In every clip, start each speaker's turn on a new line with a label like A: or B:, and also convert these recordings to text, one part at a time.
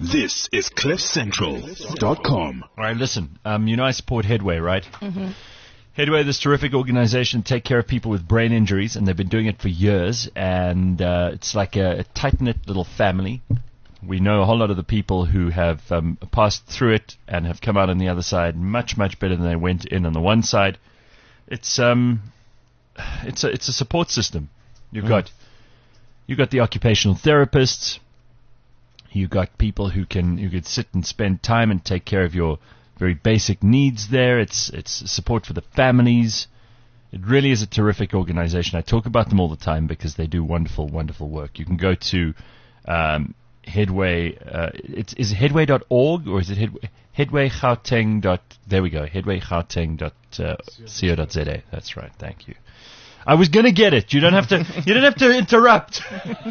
A: This is CliffCentral.com.
B: All right, listen. I support Headway, right? Mm-hmm. Headway, this terrific organization, take care of people with brain injuries, and they've been doing it for years. And it's like a tight-knit little family. We know a whole lot of the people who have passed through it and have come out on the other side much, much better than they went in on the one side. It's a support system. You've got the occupational therapists. You've got people who could sit and spend time and take care of your very basic needs there. It's support for the families. It really is a terrific organization. I talk about them all the time because they do wonderful, wonderful work. You can go to Headway. Is it headway.org or is it Headway Gauteng? There we go. Headwaygauteng.co.za. That's right. Thank you. I was going to get it. You don't have to interrupt.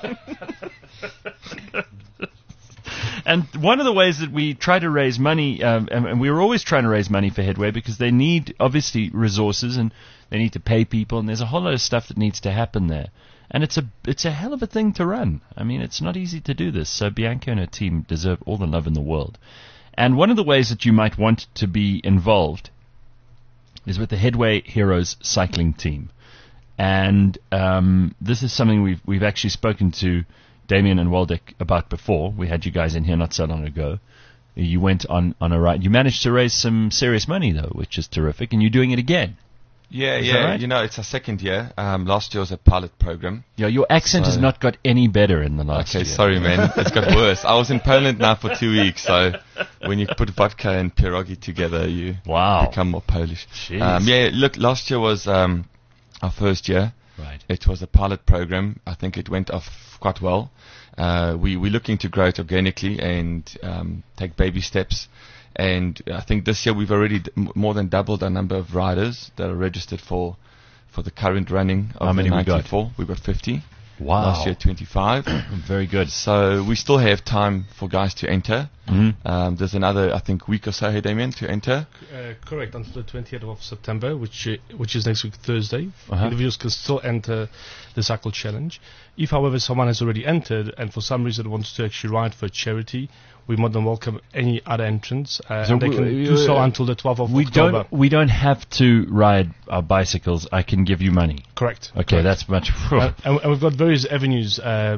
B: And one of the ways that we try to raise money, and we were always trying to raise money for Headway because they need, obviously, resources and they need to pay people, and there's a whole lot of stuff that needs to happen there. And it's a hell of a thing to run. I mean, it's not easy to do this. So Bianca and her team deserve all the love in the world. And one of the ways that you might want to be involved is with the Headway Heroes cycling team. And this is something we've actually spoken to Damien and Waldeck about before. We had you guys in here not so long ago. You went on a ride. You managed to raise some serious money, though, which is terrific, and you're doing it again.
C: Yeah.
B: Right?
C: It's our second year. Last year was a pilot program.
B: Yeah, your accent has not got any better in the last year.
C: Okay, sorry, man. It's got worse. I was in Poland now for 2 weeks, so when you put vodka and pierogi together, you become more Polish. Look, last year was our first year.
B: Right.
C: It was a pilot program. I think it went off quite well. We're looking to grow it organically and take baby steps. And I think this year we've already more than doubled our number of riders that are registered for the current running of the 94. We've got 50.
B: Wow.
C: Last year 25.
B: Very good.
C: So we still have time for guys to enter. Mm-hmm. There's another, I think, week or so, hey, Damien, to enter.
D: Correct, until the 20th of September, which is next week, Thursday. Individuals can still enter the Cycle Challenge. If, however, someone has already entered and for some reason wants to actually ride for a charity, we more than welcome any other entrants. And they can do so until the 12th of October.
B: We don't have to ride our bicycles. I can give you money.
D: Correct.
B: Okay, that's much.
D: And we've got various avenues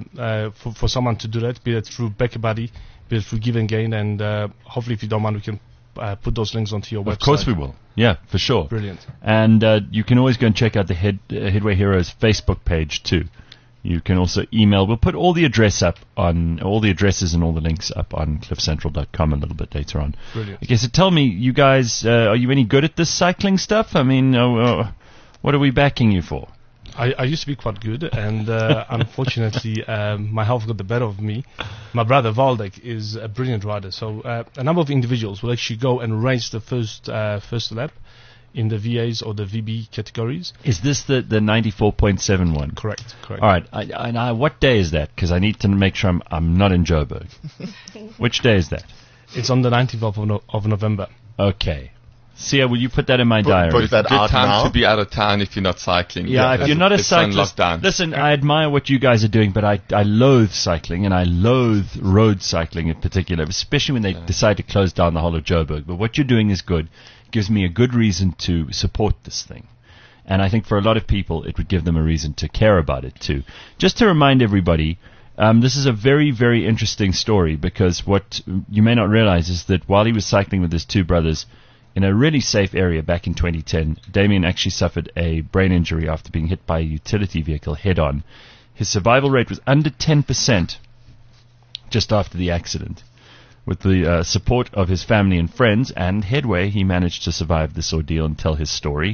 D: for someone to do that, be it through BackaBuddy, be it through Give and Gain, and hopefully, if you don't mind, we can put those links onto your website.
B: Of course we will. Yeah, for sure.
D: Brilliant.
B: And you can always go and check out the Headway Heroes Facebook page too. You can also email. We'll put all the addresses and all the links up on cliffcentral.com a little bit later on.
D: Brilliant.
B: Okay, so tell me, you guys, are you any good at this cycling stuff? I mean, what are we backing you for?
D: I used to be quite good, and unfortunately, my health got the better of me. My brother, Waldeck, is a brilliant rider. So a number of individuals will actually go and race the first lap in the VAs or the VB categories.
B: Is this the 94.7 one?
D: Correct.
B: All right. I what day is that? Because I need to make sure I'm not in Joburg. Which day is that?
D: It's on the 19th of November.
B: Okay. Sia, will you put that in my diary?
C: Put that out time now. To be out of town if you're not cycling.
B: Yeah, if you're not a cyclist. Listen, I admire what you guys are doing, but I loathe cycling, and I loathe road cycling in particular, especially when they decide to close down the whole of Joburg. But what you're doing is good. It gives me a good reason to support this thing. And I think for a lot of people, it would give them a reason to care about it too. Just to remind everybody, this is a very, very interesting story, because what you may not realize is that while he was cycling with his two brothers in a really safe area back in 2010, Damien actually suffered a brain injury after being hit by a utility vehicle head-on. His survival rate was under 10% just after the accident. With the support of his family and friends and Headway, he managed to survive this ordeal and tell his story.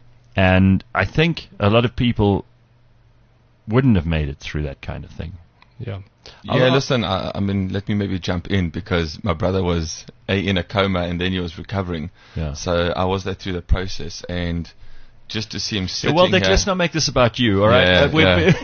B: And I think a lot of people wouldn't have made it through that kind of thing.
D: Yeah.
C: Listen, I mean, let me maybe jump in, because my brother was in a coma and then he was recovering.
B: Yeah.
C: So I was there through the process, and just to see him sitting
B: well,
C: here.
B: let's not make this about you, all right?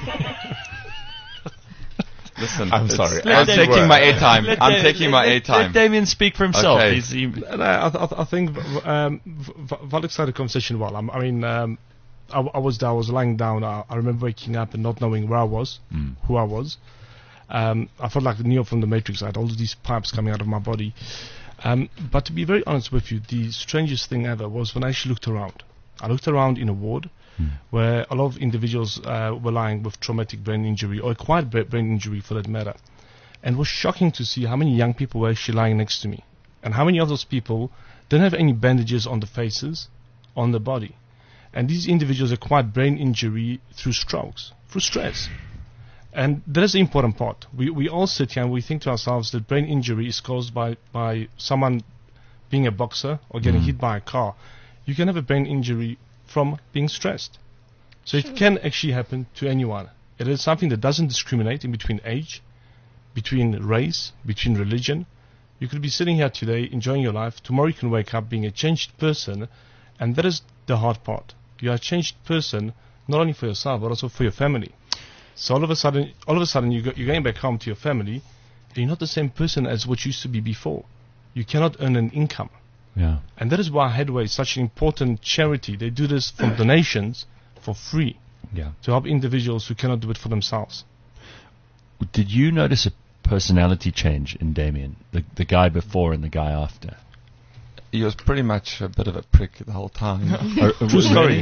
C: Listen, I'm sorry. I'm taking my airtime.
B: Let Damien speak for himself.
C: Okay.
D: I think Waldeck started the conversation well. I mean, I was lying down. I remember waking up and not knowing where I was, who I was. I felt like Neo from the Matrix. I had all of these pipes coming out of my body. But to be very honest with you, the strangest thing ever was when I actually looked around. I looked around in a ward where a lot of individuals were lying with traumatic brain injury or acquired brain injury for that matter. And it was shocking to see how many young people were actually lying next to me. And how many of those people didn't have any bandages on the faces, on the body. And these individuals acquired brain injury through strokes, through stress. And that is the important part. We all sit here and we think to ourselves that brain injury is caused by someone being a boxer or getting hit by a car. You can have a brain injury from being stressed. So it can actually happen to anyone. It is something that doesn't discriminate in between age, between race, between religion. You could be sitting here today enjoying your life. Tomorrow you can wake up being a changed person. And that is the hard part. You are a changed person, not only for yourself, but also for your family. So all of a sudden you're going back home to your family, and you're not the same person as what you used to be before. You cannot earn an income.
B: Yeah.
D: And that is why Headway is such an important charity. They do this from donations for free to help individuals who cannot do it for themselves.
B: Did you notice a personality change in Damien, the guy before and the guy after?
C: He was pretty much a bit of a prick the whole time.
B: True story.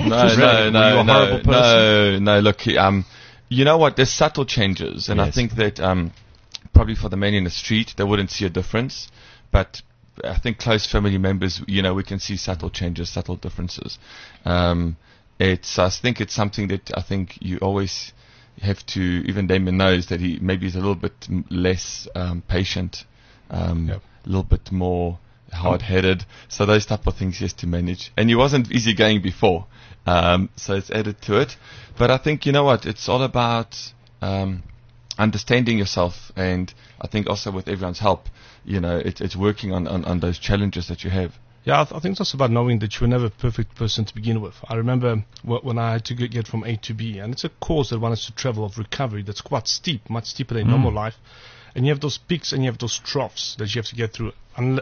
C: No. Look, you know what? There's subtle changes, and I think that probably for the man in the street, they wouldn't see a difference, but I think close family members, we can see subtle changes, subtle differences. I think it's something that I think you always have to. Even Damien knows that he maybe is a little bit less patient, a little bit more hard-headed. So those type of things he has to manage. And he wasn't easygoing before, so it's added to it. But I think, you know what, it's all about understanding yourself, and I think also with everyone's help, it's working on those challenges that you have.
D: Yeah, I think it's also about knowing that you're never a perfect person to begin with. I remember when I had to get from A to B, and it's a course that one has to travel of recovery that's quite steep, much steeper than normal life. And you have those peaks and you have those troughs that you have to get through. And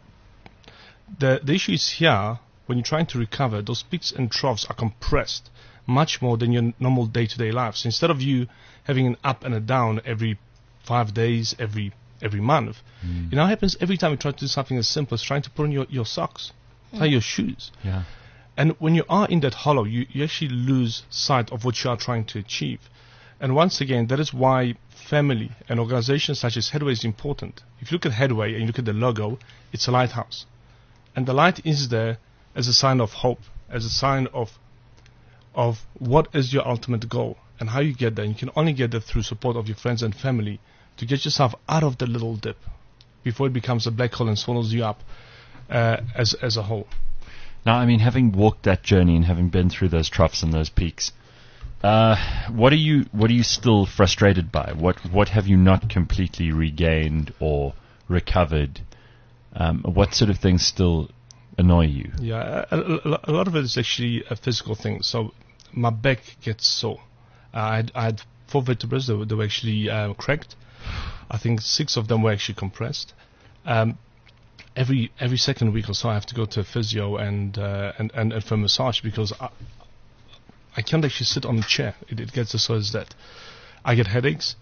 D: the issue is here, when you're trying to recover, those peaks and troughs are compressed much more than your normal day-to-day life. So instead of you having an up and a down every 5 days, every month, it now happens every time you try to do something as simple as trying to put on your socks, tie your shoes.
B: Yeah.
D: And when you are in that hollow, you actually lose sight of what you are trying to achieve. And once again, that is why family and organizations such as Headway is important. If you look at Headway and you look at the logo, it's a lighthouse. And the light is there as a sign of hope, as a sign of what is your ultimate goal and how you get there. And you can only get there through support of your friends and family to get yourself out of the little dip before it becomes a black hole and swallows you up as a whole.
B: Now, I mean, having walked that journey and having been through those troughs and those peaks, what are you still frustrated by? What have you not completely regained or recovered? What sort of things still annoy you?
D: Yeah, a lot of it is actually a physical thing. So my back gets sore. I had 4 vertebrae that were actually cracked. I think 6 of them were actually compressed. Every second week or so, I have to go to a physio and for a massage because I can't actually sit on a chair. It gets as so as that. I get headaches.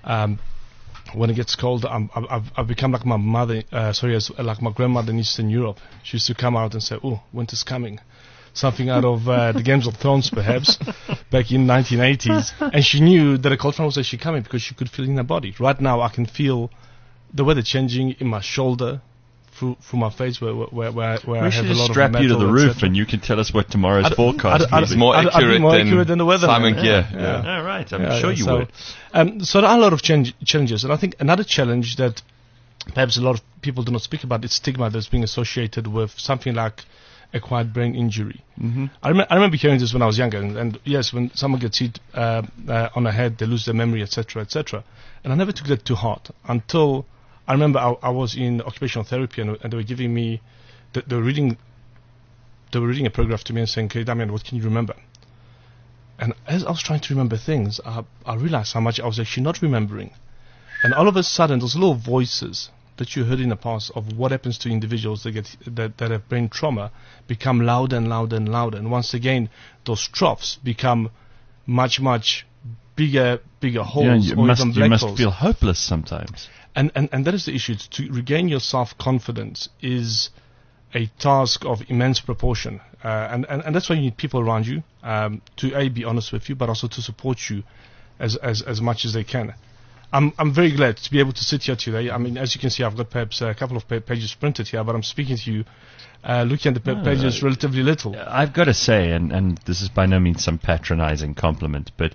D: When it gets cold, I've become like my mother. Like my grandmother in Eastern Europe. She used to come out and say, "Oh, winter's coming." Something out of the Games of Thrones, perhaps, back in 1980s. And she knew that a cold front was actually coming because she could feel it in her body. Right now, I can feel the weather changing in my shoulder, through my face, where I have a lot of metal.
B: We should just strap you to the roof, and you can tell us what tomorrow's forecast is.
C: It's more accurate than
D: the weather.
C: Simon Gear.
B: All right, I'm sure you would.
D: So there are a lot of challenges, and I think another challenge that perhaps a lot of people do not speak about is stigma that's being associated with something like acquired brain injury. Mm-hmm. I remember hearing this when I was younger, and yes, when someone gets hit on the head, they lose their memory, etc., etc. And I never took that to heart until I remember I was in occupational therapy, and they were giving me, they were reading a paragraph to me and saying, "Okay, Damien, what can you remember?" And as I was trying to remember things, I realized how much I was actually not remembering. And all of a sudden, those little voices that you heard in the past of what happens to individuals that have brain trauma become louder and louder and louder. And once again, those troughs become much, much bigger holes
B: you
D: or
B: must,
D: even black
B: you must
D: holes.
B: feel hopeless sometimes.
D: And that is the issue. To regain your self-confidence is a task of immense proportion. And that's why you need people around you to be honest with you, but also to support you as much as they can. I'm very glad to be able to sit here today. I mean, as you can see, I've got perhaps a couple of pages printed here, but I'm speaking to you, looking at the pages relatively little.
B: I've got to say, and this is by no means some patronizing compliment, but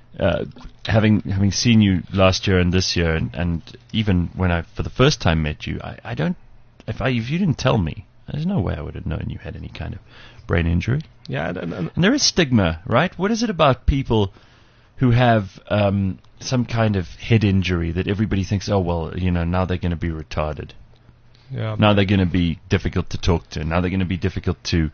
B: having seen you last year and this year, and even when I for the first time met you, I don't. If you didn't tell me, there's no way I would have known you had any kind of brain injury.
D: Yeah,
B: and there is stigma, right? What is it about people who have some kind of head injury that everybody thinks, oh well, now they're going to be retarded.
D: Yeah.
B: Now they're going to be difficult to talk to. Now they're going to be difficult to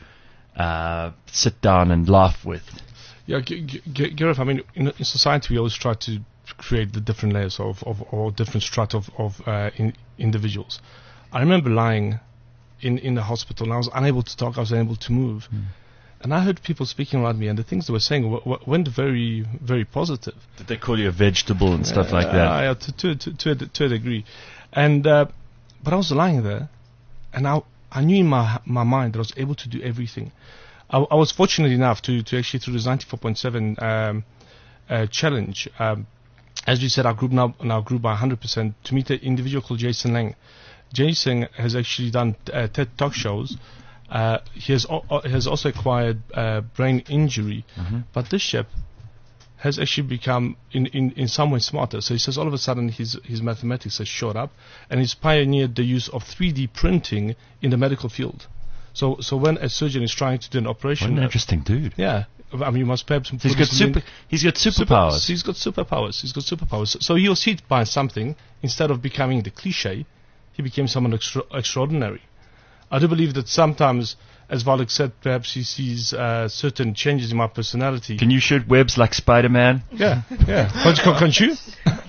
B: sit down and laugh with.
D: Yeah, Gareth, I mean, in society we always try to create the different layers or different strata of individuals. I remember lying in the hospital and I was unable to talk, I was unable to move. And I heard people speaking around me and the things they were saying went very, very positive.
B: Did they call you a vegetable and stuff like that?
D: Yeah, to a degree. And but I was lying there and I knew in my mind that I was able to do everything. I was fortunate enough to actually through this 94.7 challenge. As you said, our group now grew by 100% to meet an individual called Jason Lang. Jason has actually done TED Talk shows. He has also acquired brain injury, but this chap has actually become in some way smarter. So he says all of a sudden his mathematics has shot up, and he's pioneered the use of 3D printing in the medical field. So when a surgeon is trying to do an operation,
B: what an interesting dude.
D: Yeah, I mean you must perhaps.
B: He's got superpowers.
D: He's got superpowers. So he was hit by something. Instead of becoming the cliche, he became someone extraordinary. I do believe that sometimes, as Valek said, perhaps he sees certain changes in my personality.
B: Can you shoot webs like Spider-Man?
D: Yeah. Can't you?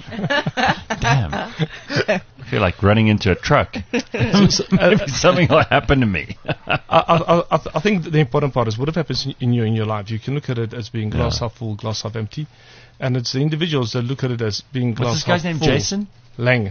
B: Damn. I feel like running into a truck. Something will happen to me.
D: I think the important part is whatever happens in your life, you can look at it as being glass half full, glass half empty. And it's the individuals that look at it as being glass half full.
B: What's this guy's name, Jason?
D: Lang.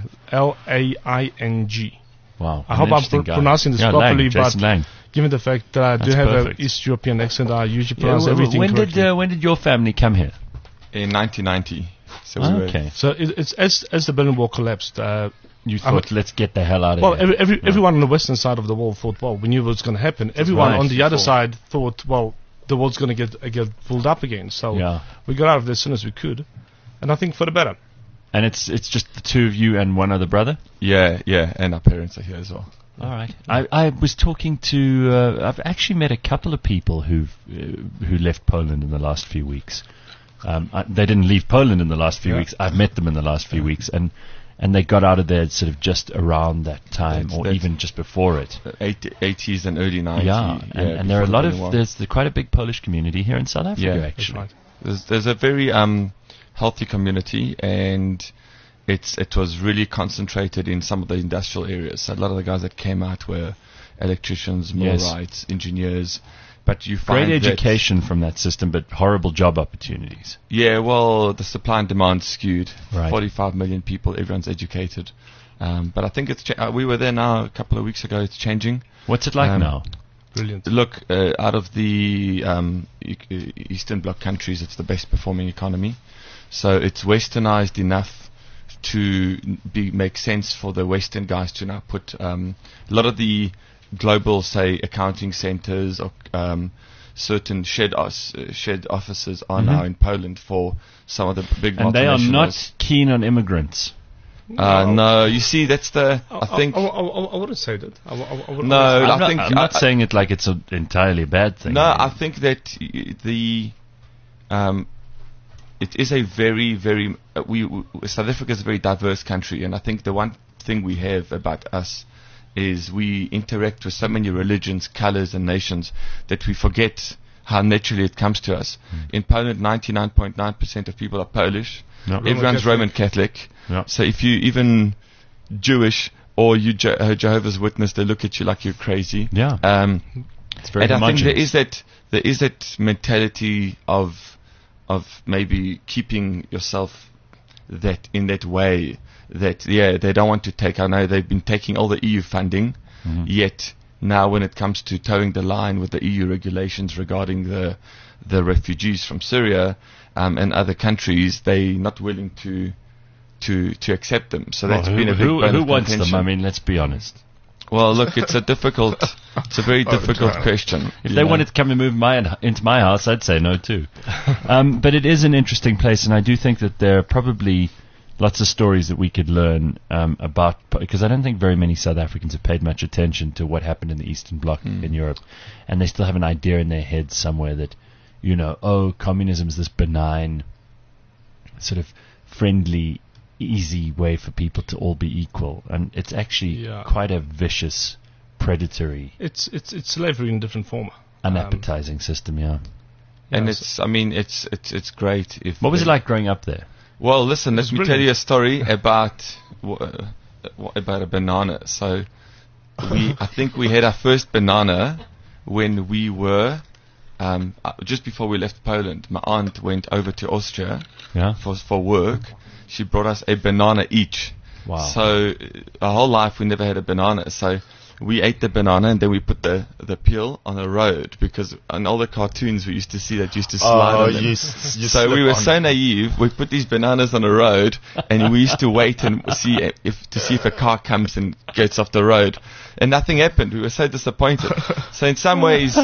D: Laing.
B: Wow.
D: I hope I'm pronouncing this properly, but given the fact that I do have an East European accent, I usually pronounce everything correctly.
B: When did your family come here?
C: In 1990. So
B: okay.
D: So it's as the Berlin Wall collapsed.
B: You thought, let's get the hell out of
D: here. Everyone on the western side of the wall thought, well, we knew what was going to happen. Everyone on the other side thought, well, the wall's going to get pulled up again. So we got out of there as soon as we could, and I think for the better.
B: And it's just the two of you and one other brother?
C: Yeah, and our parents are here as well.
B: All right. I was talking to. I've actually met a couple of people who left Poland in the last few weeks. They didn't leave Poland in the last few weeks. I've met them in the last few weeks, and they got out of there sort of just around that time, or even just before it.
C: 80s and early 90s.
B: Yeah, and there are a lot of. There's quite a big Polish community here in South Africa. Actually,
C: right. There's a very healthy community, and it was really concentrated in some of the industrial areas. So a lot of the guys that came out were electricians, millwrights, engineers. But you find
B: great education from that system, but horrible job opportunities.
C: Yeah, well, the supply and demand skewed.
B: Right.
C: 45 million people, everyone's educated. But I think it's we were there now a couple of weeks ago. It's changing.
B: What's it like now?
D: Brilliant.
C: Look, out of the Eastern Bloc countries, it's the best performing economy. So it's westernized enough to make sense for the Western guys to now put a lot of the global, say, accounting centers or certain shared offices are now in Poland for some of the big multinationals.
B: And they are not keen on immigrants.
C: No, you see, that's the. I think.
D: I wouldn't say that.
B: I'm not saying it like it's an entirely bad thing.
C: No, I think that it is a very, very. South Africa is a very diverse country, and I think the one thing we have about us is we interact with so many religions, colors, and nations that we forget how naturally it comes to us. In Poland, 99.9% of people are Polish.
B: Yep.
C: Everyone's Roman Catholic.
B: Yep.
C: So if you even Jewish or you Jehovah's Witness, they look at you like you're crazy.
B: Yeah. It's very
C: and I think there is that mentality of maybe keeping yourself that in that way that they don't want to take. I know they've been taking all the EU funding, yet now when it comes to towing the line with the EU regulations regarding the refugees from Syria and other countries, they're not willing to accept them. So that's been a big bone of contention.
B: Who wants them? I mean, let's be honest.
C: Well, look, it's a very difficult question.
B: If they wanted to come and move into my house, I'd say no too. But it is an interesting place, and I do think that there are probably lots of stories that we could learn about, because I don't think very many South Africans have paid much attention to what happened in the Eastern Bloc in Europe, and they still have an idea in their heads somewhere that, communism is this benign, sort of friendly, easy way for people to all be equal, and it's actually quite a vicious, predatory.
D: It's slavery in different form.
B: Unappetizing system,
C: And it's great.
B: What was it like growing up there?
C: Well, listen, let me tell you a story about a banana. So, I think we had our first banana when we were just before we left Poland. My aunt went over to Austria for work. She brought us a banana each.
B: Wow.
C: So our whole life we never had a banana. So we ate the banana and then we put the peel on the road, because in all the cartoons we used to see that used to slide on them. So we were so naive. We put these bananas on the road and we used to wait and see if a car comes and gets off the road, and nothing happened. We were so disappointed. So in some ways,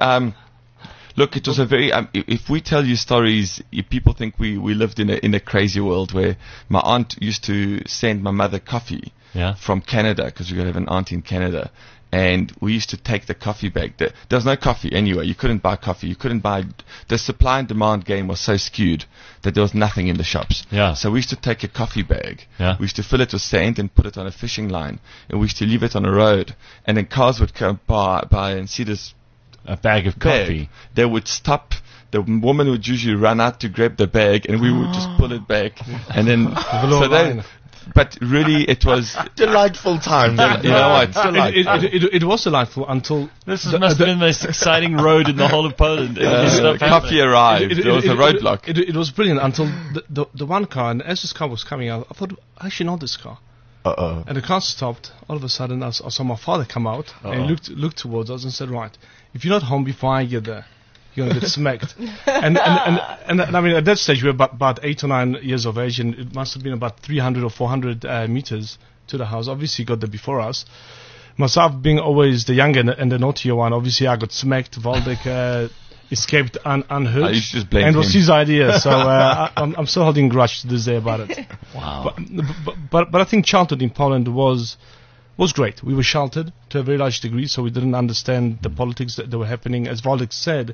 C: look, it was a very. If we tell you stories, people think we lived in a crazy world where my aunt used to send my mother coffee from Canada, because we have an aunt in Canada, and we used to take the coffee bag. There was no coffee anywhere. You couldn't buy coffee. You couldn't buy. The supply and demand game was so skewed that there was nothing in the shops.
B: Yeah.
C: So we used to take a coffee bag.
B: Yeah.
C: We used to fill it with sand and put it on a fishing line, and we used to leave it on the road, and then cars would come by and see this.
B: A bag of coffee.
C: They would stop. The woman would usually run out to grab the bag, and we would just pull it back, and then. But really, it was
E: delightful time.
C: You know what?
D: It was delightful until
B: must have been the most exciting road in the whole of Poland.
C: Coffee arrived. There was a roadblock.
D: It was brilliant until the one car, and as this car was coming out, I thought, I actually know this car. And the car stopped. All of a sudden, I saw my father come out and he looked towards us and said, "Right, if you're not home before I get there, you're gonna get smacked." and I mean, at that stage, we were about 8 or 9 years of age, and it must have been about 300 or 400 meters to the house. Obviously, he got there before us. Myself being always the younger and the naughtier one, obviously, I got smacked. Waldek escaped unhurt, and it was his idea. So I'm still holding a grudge to this day about it.
B: Wow.
D: But I think childhood in Poland was great. We were sheltered to a very large degree, so we didn't understand the politics that were happening. As Waldek said,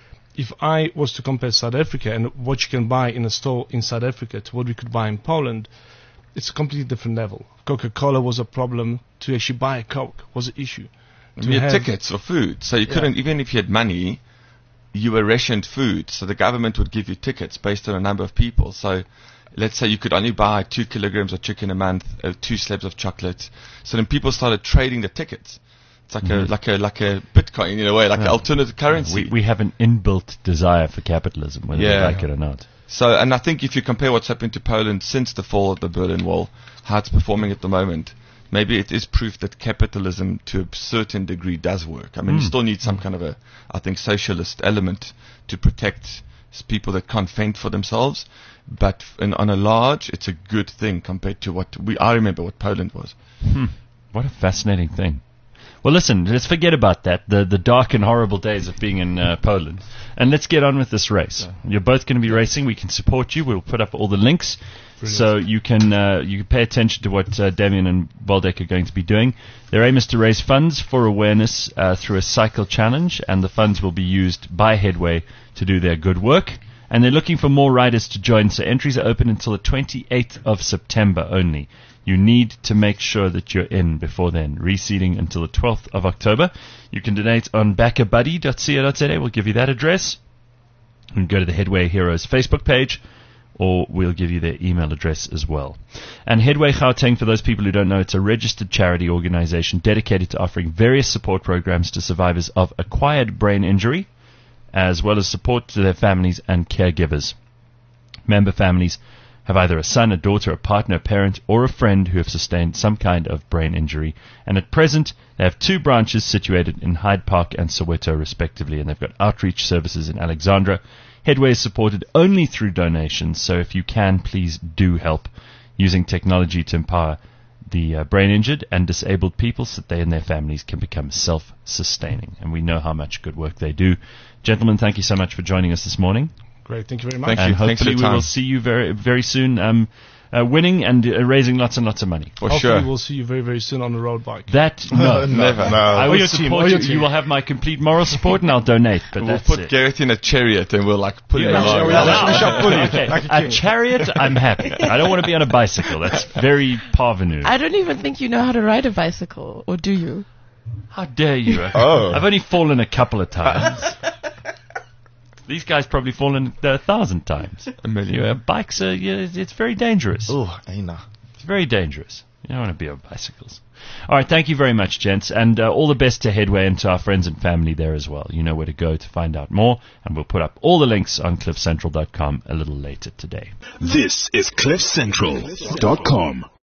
D: if I was to compare South Africa and what you can buy in a store in South Africa to what we could buy in Poland, it's a completely different level. Coca-Cola was a problem. To actually buy a Coke was an issue.
C: You had tickets for food, so you couldn't, even if you had money, you were rationed food, so the government would give you tickets based on a number of people. So let's say you could only buy 2 kilograms of chicken a month, 2 slabs of chocolate. So then people started trading the tickets. It's like a Bitcoin in a way, like an alternative currency.
B: We have an inbuilt desire for capitalism, whether we like it or not.
C: So, and I think if you compare what's happened to Poland since the fall of the Berlin Wall, how it's performing at the moment, maybe it is proof that capitalism to a certain degree does work. I mean, you still need some kind of socialist element to protect people that can't fend for themselves. But on a large, it's a good thing compared to I remember what Poland was.
B: What a fascinating thing. Well, listen, let's forget about that, the dark and horrible days of being in Poland, and let's get on with this race. You're both going to be racing. We can support you. We'll put up all the links. Brilliant. So you can pay attention to what Damian and Waldek are going to be doing. Their aim is to raise funds for awareness through a cycle challenge, and the funds will be used by Headway to do their good work. And they're looking for more riders to join, so entries are open until the 28th of September only. You need to make sure that you're in before then. Reseeding until the 12th of October. You can donate on backabuddy.co.za. We'll give you that address. You can go to the Headway Heroes Facebook page, or we'll give you their email address as well. And Headway Gauteng, for those people who don't know, it's a registered charity organization dedicated to offering various support programs to survivors of acquired brain injury as well as support to their families and caregivers. Member families have either a son, a daughter, a partner, a parent, or a friend who have sustained some kind of brain injury. And at present, they have 2 branches situated in Hyde Park and Soweto, respectively, and they've got outreach services in Alexandra. Headway is supported only through donations, so if you can, please do help using technology to empower the brain injured and disabled people so that they and their families can become self-sustaining. And we know how much good work they do. Gentlemen, thank you so much for joining us this morning.
D: Great, thank you very much.
C: Thank you.
B: And hopefully we will see you very, very soon winning and raising lots and lots of money.
C: For
D: Hopefully
C: sure.
D: we'll see you very, very soon on the road bike.
B: That, no.
C: Never.
E: No.
B: I will
D: your team,
B: support
D: or your
B: you.
D: team.
B: You will have my complete moral support and I'll donate. But
C: We'll
B: that's
C: put
B: it.
C: Gareth in a chariot and we'll like pull him
B: Yeah,
C: along.
E: we shall pull you.
B: Okay.
E: Like a
B: A
E: king.
B: chariot, I'm happy. I don't want to be on a bicycle. That's very parvenu.
F: I don't even think you know how to ride a bicycle, or do you?
B: How dare you?
E: Oh.
B: I've only fallen a couple of times. These guys probably fallen 1,000 times.
C: A million.
B: Bikes are, it's very dangerous.
E: Oh, Aina.
B: It's very dangerous. You don't want to be on bicycles. All right, thank you very much, gents, and all the best to Headway and to our friends and family there as well. You know where to go to find out more, and we'll put up all the links on cliffcentral.com a little later today.
A: This is cliffcentral.com.